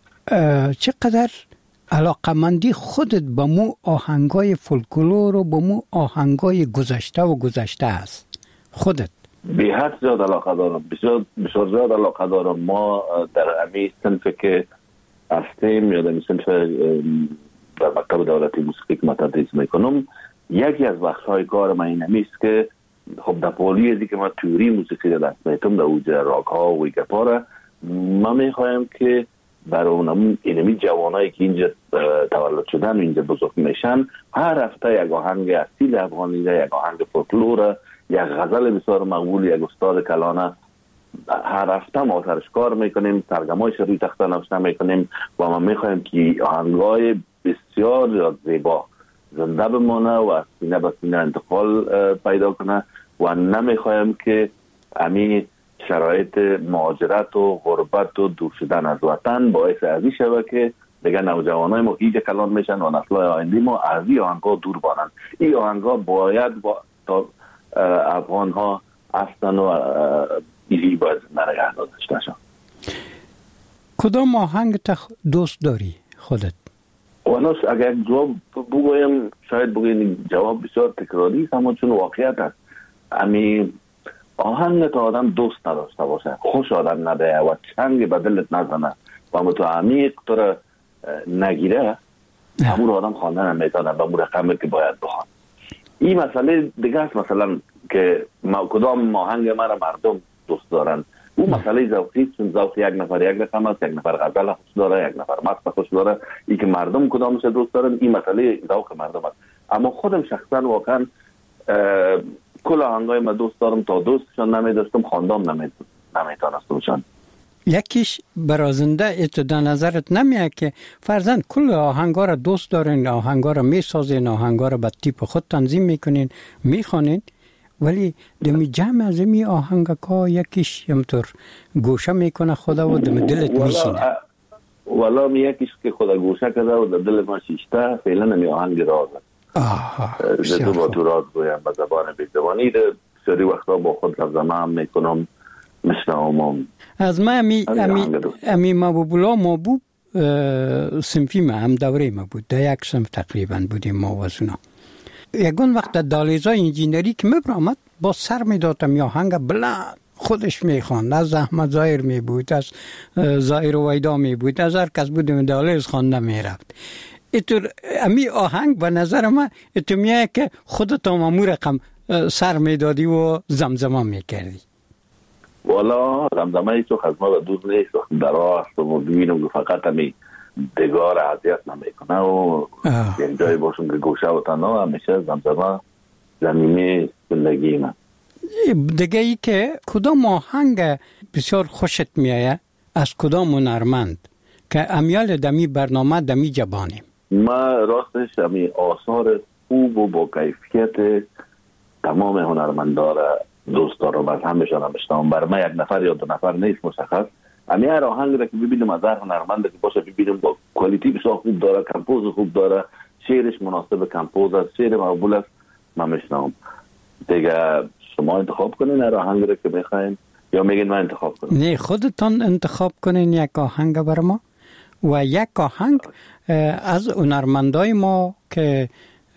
[SPEAKER 2] چقدر علاقمندی خودت با مو آهنگای فولکلور و با مو آهنگای گذشته و گذشته است خودت؟
[SPEAKER 3] به حد زیاد علاقه دارم، بسیار بسیار زیاد علاقه دارم. ما در امی صنف که هستیم یا در صنف در مکتب دولتی موسیقی که من تدریس میکنم، یکی از بخش‌های کار من این همیست که خب در پولی ازی که من تیوری موسیقی را دست میتم در اوج راک ها و گپا را ما میخوایم که برای اونم اینمی جوانایی که اینجا تولد شدن و اینجا بزرگ میشن هر هفته یک آهنگ اصیل افغانی را، یک آهنگ فولکلور، یک غزل بسیار مقبول یک استاد کلانه هر هفته ما سرش کار میکنیم، ترجمه‌اش روی تخته نوشته میکنیم و ما میخوایم که آهنگای بسیار زیبا زنده بمانه و از سینه به سینه انتقال پیدا کنه و نمیخوایم که امی شرایط مهاجرت و غربت و دور شدن از وطن باعث ازی شوه که دیگه نوجوانای ما هیچ کلان میشن و نسل‌های آینده ما از این آهنگا دور بانن. این آهنگا باید با تا افغان ها هستن و ایلی باید نگه داشته شن.
[SPEAKER 2] کدام آهنگ تا دوست داری خودت؟
[SPEAKER 3] وناس اگر جواب بگویم شاید بگویم جواب بسیار تکراری است، اما چون واقعیت است امی آهنگ تا آدم دوست نداشته باشه، خوش آدم نده و چنگ به دلت نزنه و اما تو عمیق تو را نگیره همون آدم خوانده نمیتونه به مون رقمی که باید بخوان. این مسئله دیگه است، مثلا که ما کدام آهنگ مرا مردم دوست دارن، اون مسئله ذوقی، چون ذوق یک نفر یک رقم است، یک نفر غزل خوش داره، یک نفر مست خوش داره، این که مردم کدامش دوست دارن این مسئله ذوق مردم است. اما خودم شخصا واقعا کل آهنگای ما دوست دارم، تا دوستشان نمیداشتم خواندم نمیتونستمشان.
[SPEAKER 2] یکیش برازنده اتدا نظرت نمیاد که فرزند کل آهنگا را دوست دارین، آهنگا را میسازین، آهنگا را به تیپ خود تنظیم میکنین، میخوانین، ولی دمی جمع از می آهنگا یکیش همطور گوشه میکنه خدا و دم دلت میشینه؟
[SPEAKER 3] والا می یکیش که خدا گوشه کرده و در دل ما شیشته فعلا نمی آهنگ رازه.
[SPEAKER 2] آها
[SPEAKER 3] تو با تو راز گویم به زبان بیزبانی ده سری وقتا با خود ترجمه هم میکنم مشنوم.
[SPEAKER 2] از ما امی امی امی محبوب‌الله محبوب صنفی ما هم دوره ما بود، در یک صنف تقریبا بودیم ما وزنا. یکون وقت دالیزای انجینری که میبرامد با سر میدادم یا آهنگ بلند خودش میخواند، از احمد ظاهر میبود، از ظاهر ویدا میبود، از هر کس بود دالیز خوانده میرفت. اینطور امی آهنگ به نظر من تو میاد که خودت هم امور رقم سر میدادی و زمزمه میکردی.
[SPEAKER 3] والا زمزمه ایچو خزمه و دوست نیست در راه هستم و ببینم که فقط همی دگار عذیت نمیکنه و یک جای باشم که گوشه و تنها همیشه زمزمه زمینه زندگی من.
[SPEAKER 2] دیگه ای که کدام آهنگ بسیار خوشت میایه از کدام هنرمند که امیال دمی برنامه دمی جبانیم؟
[SPEAKER 3] ما راستش همی آثار خوب و با کیفیت تمام هنرمندا را دوست دارم، از همشان هم اشتام. بر من یک نفر یا دو نفر نیست مشخص، همی هر آهنگ را که ببینم از هر هنرمند که باشه ببینم با کوالیتی بسیار خوب داره، کمپوز خوب داره، شعرش مناسب کمپوز است، شعر مقبول است، من میشنم. دیگه شما انتخاب کنین هر آهنگ را که میخواین یا میگین من انتخاب کنم؟
[SPEAKER 2] نه، خودتان انتخاب کنین یک آهنگ بر ما و یک آهنگ از هنرمندای ما که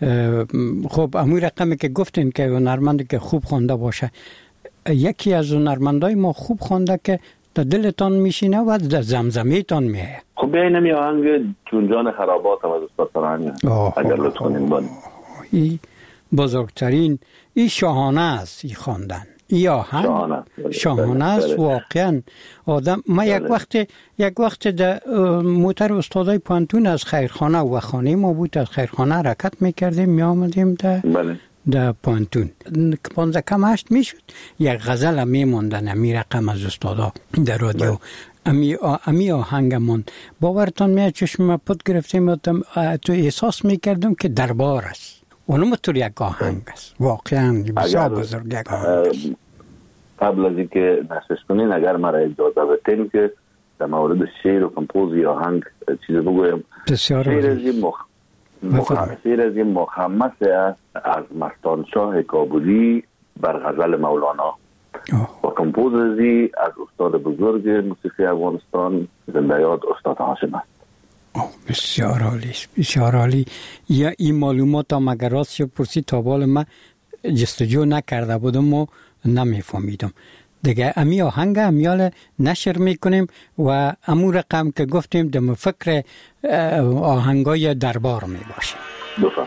[SPEAKER 2] خب امور رقمی که گفتین که هنرمندی که خوب خوانده باشه، یکی از هنرمندای ما خوب خوانده که در دلتان میشینه و در زمزمه تان میه.
[SPEAKER 3] خب بیاین می آهنگ چون جان خرابات از استاد فرهنگ اگر لطف کنین بانی.
[SPEAKER 2] این بزرگترین، این شاهانه است این خواندن. این آهنگ شاهانه, شاهانه است واقعا. آدم ما یک وقت یک وقت در موتر استادای پانتون از خیرخانه و خانه ما بود، از خیرخانه حرکت میکردیم می آمدیم در
[SPEAKER 3] بله.
[SPEAKER 2] در پانتون پانزده کم هشت میشد، یک غزل میموندن امی رقم از استادا در رادیو. امی امی آهنگمون باورتان میاد چشم پد گرفتیم تو احساس میکردم که دربار است. اونم تو یک آهنگ است واقعا بسیار بزرگ یک آهنگ است.
[SPEAKER 3] قبل از اینکه نشست کنین اگر مرا اجازه بدین که در مورد شعر و کمپوزی آهنگ چیزی بگویم. شعر از این مخ... مخ... شعر از این مخمس است از مستان شاه کابلی بر غزل مولانا و کمپوزی از استاد بزرگ موسیقی افغانستان زنده یاد استاد هاشم است.
[SPEAKER 2] بسیار عالی، بسیار عالی. یا این معلومات هم اگر راست شد پرسی تا بال من جستجو نکرده بودم و نمیفهمیدم. دیگه امی آهنگ امیال نشر میکنیم و امور رقم که گفتیم دم فکر آهنگای دربار میباشیم.
[SPEAKER 3] بفهم.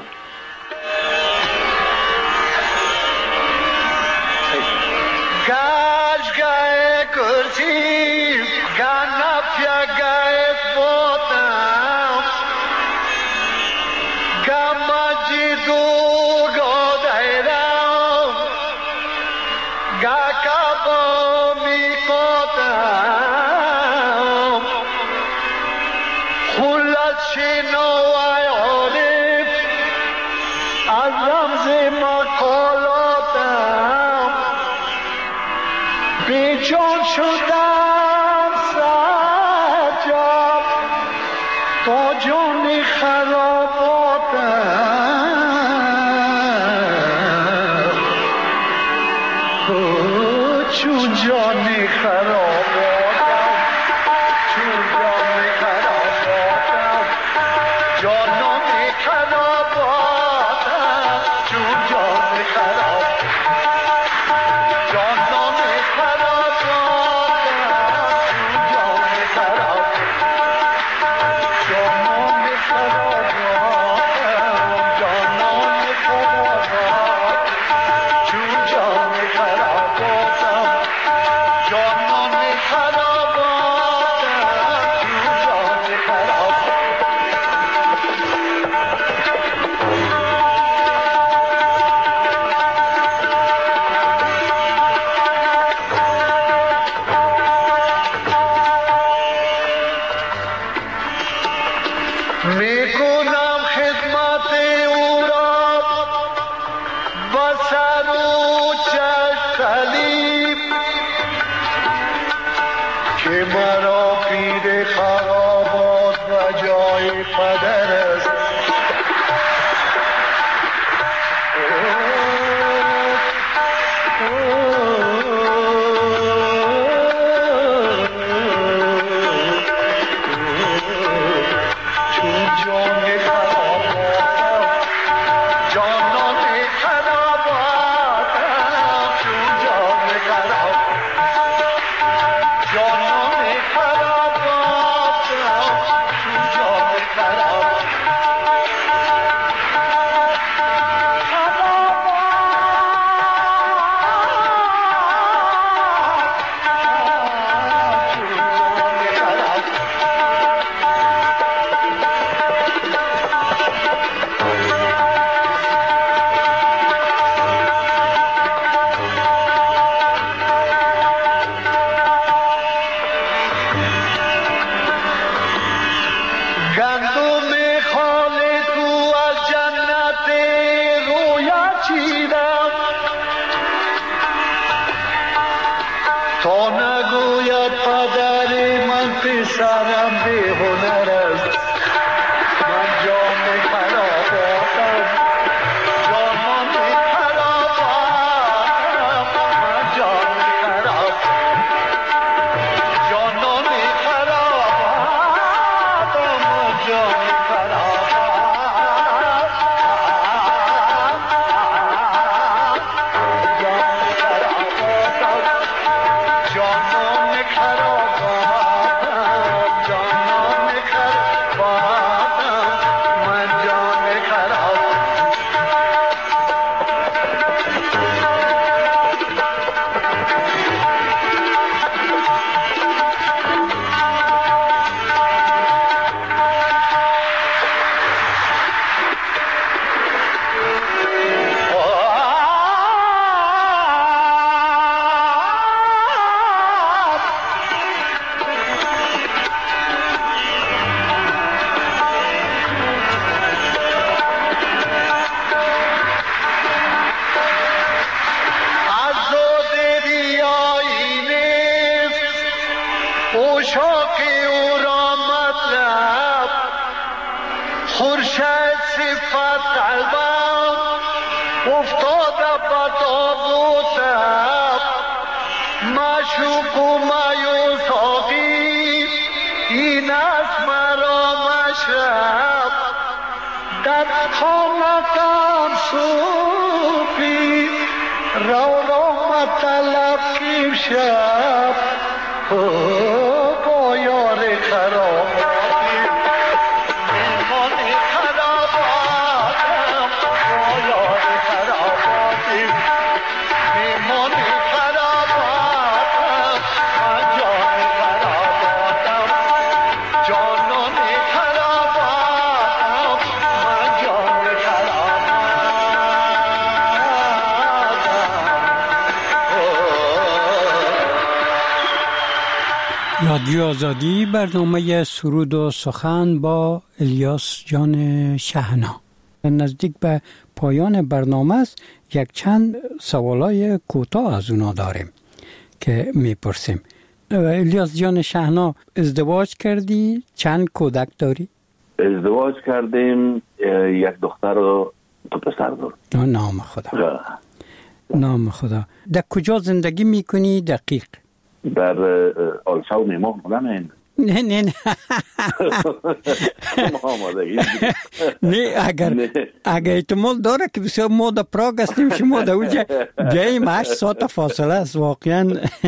[SPEAKER 5] گاش گای کرسی گانا پیا گای بوتام گاما جی دو گودایرام گا کابو می کوتام خلص شنو وای عارف از رمز مقالاتم بیچون شدم سجاب تا جون خراباتم چون جان خراباتم چون جان خراباتم جانان خراباتم چون جان خراباتم جانان هنرم به هنر است من جان خراباتم جانان خراباتم من جان خراب جانان خراباتم من جان
[SPEAKER 2] رادیو آزادی، برنامه سرود و سخن با الیاس جان شهنا. نزدیک به پایان برنامه است. یک چند سوالای کوتاه از اونا داریم که میپرسیم. الیاس جان شهنا، ازدواج کردی؟ چند کودک داری؟
[SPEAKER 3] ازدواج کردیم، یک دختر و دو پسر دارم.
[SPEAKER 2] نام خدا. نام خدا. در کجا زندگی میکنی دقیق؟
[SPEAKER 3] در آلشاو میماه بودم. این
[SPEAKER 2] نه نه نه نه اگر اگر احتمال داره که بسیار ما در پراگ هستیم، شما در اونجا بیاییم هشت ساعت فاصله است واقعا.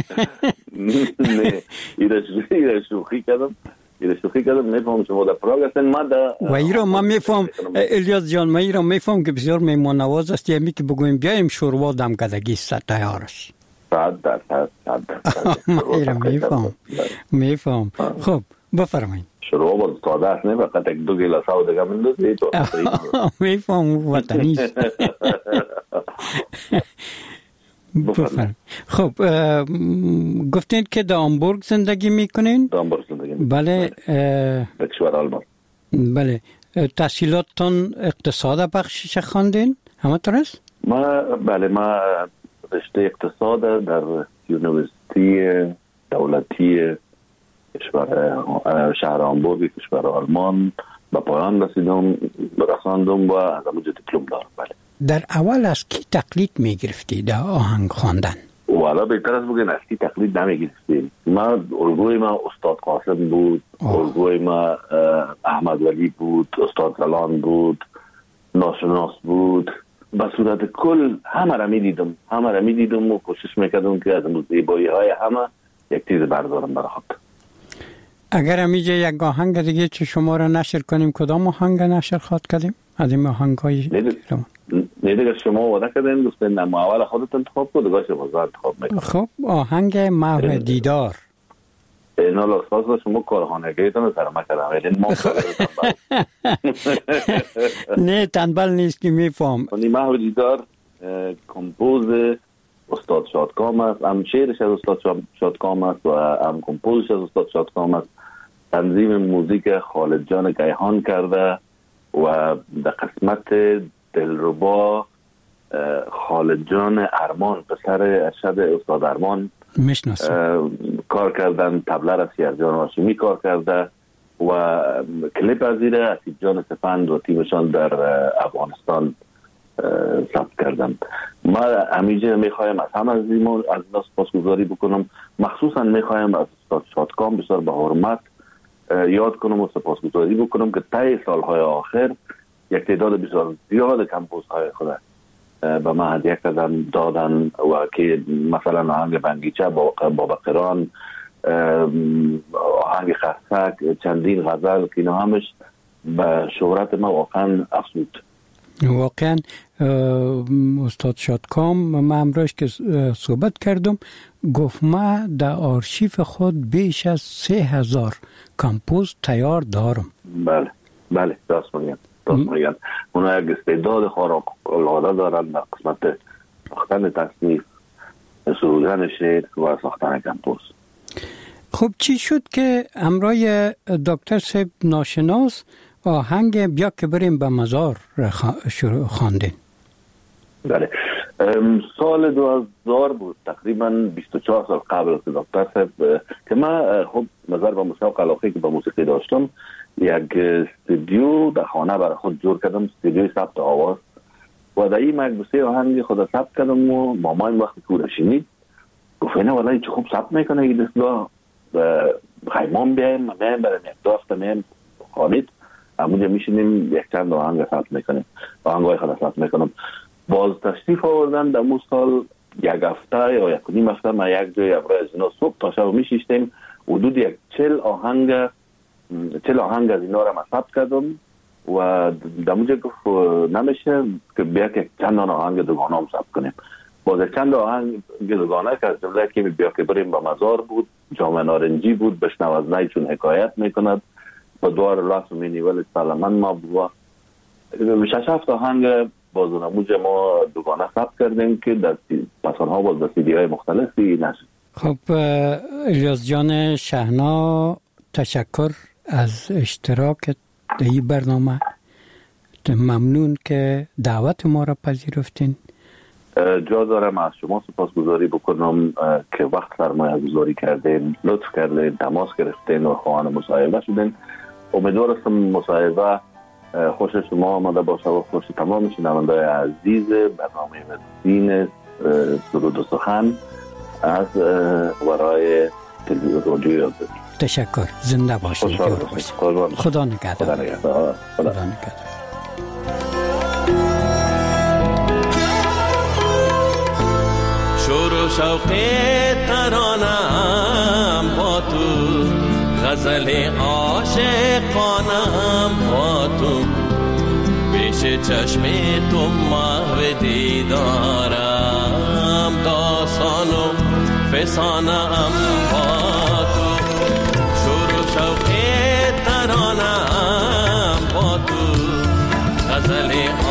[SPEAKER 3] نه ایره شوخی کردم ایره شوخی کردم میفهم شما در پراگ هستین. ما در
[SPEAKER 2] و ایران ما میفهم الیاس جان، ما ایران میفهم که بسیار میهمان نواز است. یعنی که بگویم بیاییم شوروا دم کدگی است تیارش.
[SPEAKER 3] صد درصد صد درصد
[SPEAKER 2] ایران میفهم میفهم. خب بفرمایید.
[SPEAKER 3] شروع با ساده است، نه فقط یک دو گلاس آب دیگه میندازی تو.
[SPEAKER 2] میفهم وطنی است. بفرمایید. خب گفتین که در هامبورگ زندگی میکنین؟
[SPEAKER 3] در هامبورگ زندگی میکنین.
[SPEAKER 2] بله.
[SPEAKER 3] در کشور آلمان.
[SPEAKER 2] بله. تحصیلاتتون اقتصاد بخشش خواندین؟ همینطور است؟
[SPEAKER 3] ما بله ما رشته اقتصاد در یونیورسیتی دولتی کشور شهر هامبورگ کشور آلمان به پایان رسیدم رساندم و از اونجا دیپلم دارم. بله. در
[SPEAKER 2] اول از کی تقلید میگرفتی در آهنگ خواندن؟
[SPEAKER 3] والا بهتر از بگن از کی تقلید نمیگرفتیم. ما الگوی ما استاد قاسم بود، الگوی ما احمد ولی بود، استاد زلان بود، ناشناس بود. به صورت کل همه را می دیدم همه را می دیدم و کوشش میکردم که از زیبایی های همه یک چیز بردارم برای خود.
[SPEAKER 2] اگر همیجا یک آهنگ دیگه چه شما را نشر کنیم، کدام آهنگ نشر خواد کردیم؟ از این آهنگ های
[SPEAKER 3] نه دیگه شما وعده کردین دوستان نمو اول خودت انتخاب کن دیگه شما انتخاب میکنم.
[SPEAKER 2] خب آهنگ محو دیدار.
[SPEAKER 3] اینا لاسفاز شما کارخانگیتون سر ما کردم ولی ما
[SPEAKER 2] نه تنبل نیست که میفهم.
[SPEAKER 3] محو دیدار کمپوز استاد شادکام است، هم شعرش از استاد شادکام است و هم کمپوزش از استاد شادکام است. تنظیم موزیک خالد جان گیهان کرده و در قسمت دلربا خالد جان ارمان پسر ارشد استاد ارمان
[SPEAKER 2] میشناسم
[SPEAKER 3] کار کردن. تبله را سیرجان هاشمی کار کرده و کلیپ از این اسید جان سپند و تیمشان در افغانستان ثبت کردن. ما همیشه میخوایم از هم از این از سپاسگزاری بکنم، مخصوصا میخوایم از استاد شادکام بسیار به حرمت یاد کنم و سپاسگزاری بکنم که طی سالهای آخر یک تعداد بسیار زیاد کمپوز های خود به ما هدیه کردن دادن و که مثلا آهنگ بنگیچه با بقران، آهنگ خرسک، چندین غزل که اینا همش به شهرت ما واقعا افزود.
[SPEAKER 2] واقعا استاد شادکام ما امروز که صحبت کردم گفت ما در آرشیف خود بیش از سه هزار کمپوز تیار دارم.
[SPEAKER 3] بله بله راست میگن راست میگن اونا یک استعداد خارق العاده دارن در قسمت ساختن تصنیف، سرودن شعر و ساختن کمپوز.
[SPEAKER 2] خب چی شد که امروی دکتر صاحب ناشناس آهنگ بیا که بریم به مزار شروع خواندین؟
[SPEAKER 3] بله سال دو هزار بود، تقریبا بیست و چهار سال قبل از دکتر صاحب که من خب نظر به مشوق علاقه که به موسیقی داشتم یک استودیو در خانه برای خود جور کردم، استودیوی ثبت آواز و در این مکبوسه آهنگ خود ثبت کردم و مامان وقتی کور شنید گفت نه والله چه خوب ثبت میکنه این دستگاه، خیمون بیایم من بریم یک دو هفته میم خانید همونجا میشینیم یک چند آهنگ ثبت میکنیم، آهنگای خود ثبت میکنم. باز تشریف آوردن در اون سال یک هفته یا یک نیم هفته ما یک جای ابرای از اینا صبح تا شب میشیشتیم حدود یک چل آهنگ چل آهنگ از اینا را ما ثبت کردم و در اونجا گفت نمیشه که بیا که چند آهنگ دوگانه هم ثبت کنیم. باز یک چند آهنگ دوگانه که از جمله که بیا که بریم به مزار بود، جامعه نارنجی بود، بشنو از نی چون حکایت میکند با دوار راست و مینیول سلمان ما بود. شش هفت آهنگ باز اونموجه ما دوگانه ثبت کردیم که در پسانها باز در سیدی های مختلفی نشد.
[SPEAKER 2] خب الیاس جان شهنا تشکر از اشتراک در این برنامه، ممنون که دعوت ما را پذیرفتین.
[SPEAKER 3] جا دارم از شما سپاسگزاری بکنم که وقت سرمایه گذاری کردین، لطف کردین، تماس گرفتین و خواهان مصاحبه شدین. امیدوارم مصاحبه خوش شما آمده باشه و خوش تمام شنونده‌های عزیز برنامه مدرسین سرود و سخن از ورای تلویزیون رادیو آزادی.
[SPEAKER 2] تشکر، زنده باشید. خدا نگهدار.
[SPEAKER 3] خدا نگهدار.
[SPEAKER 2] خدا نگهدار.
[SPEAKER 4] شور و شوق ترانم با تو، غزل عاشقانم با تو، پیش چشم تو محو دیدارم، داستان و فسانم با تو. شور و شوق ترانم با تو، غزل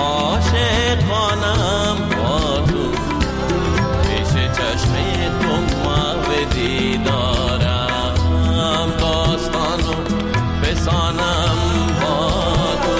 [SPEAKER 4] عاشقانم با تو، پیش چشم تو محو دیدارم، داستان و فسانم با تو.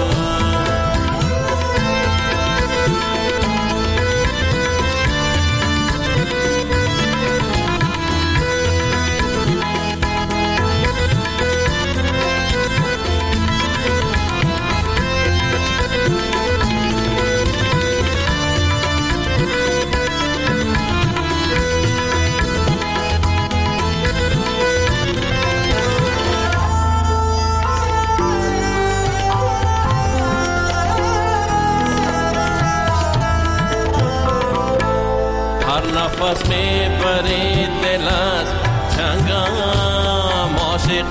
[SPEAKER 4] نفس میں پری دل از چنگم، عاشق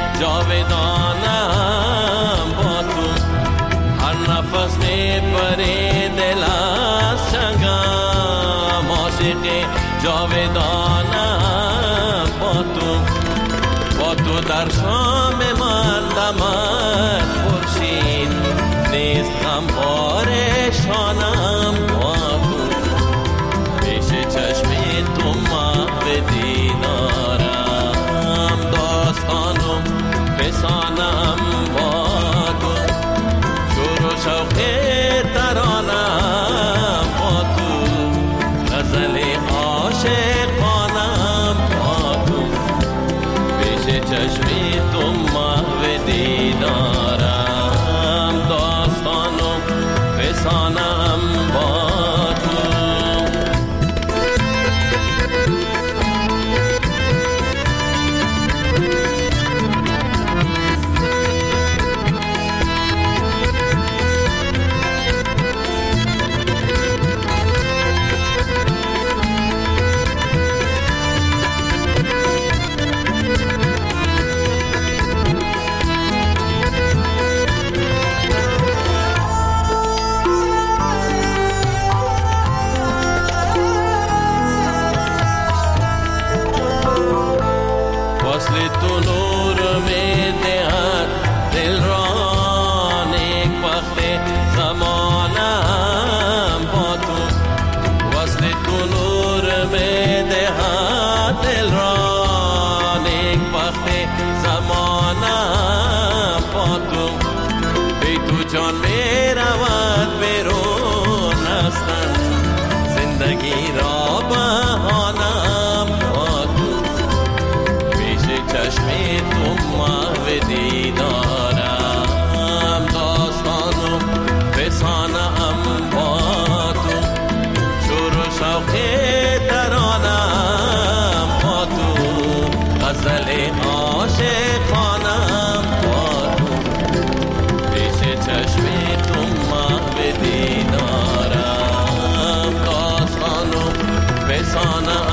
[SPEAKER 4] جاودانم با تو. هر نفس میں پری دل از چنگم، عاشق جاودانم با تو. با تو در شام من دمد خورشید، نیست غم پریشانم با تو. چشم تو محو دیدارم، داستانم فسانم با تو. شور و شوق ترانم با تو، غزل عاشقانم با تو، چشمی تو محو دیدارم، داستان و فسانم با تو. جان می رود بیرون هستن، زندگی را بهانم با تو. پیش چشمی تو محو دیدارم، داستان و فسانم با تو. شور و شوق ترانم با تو، غزل عاشقانم با تو. چشمی تو محو دیدارم، داستان و فسانه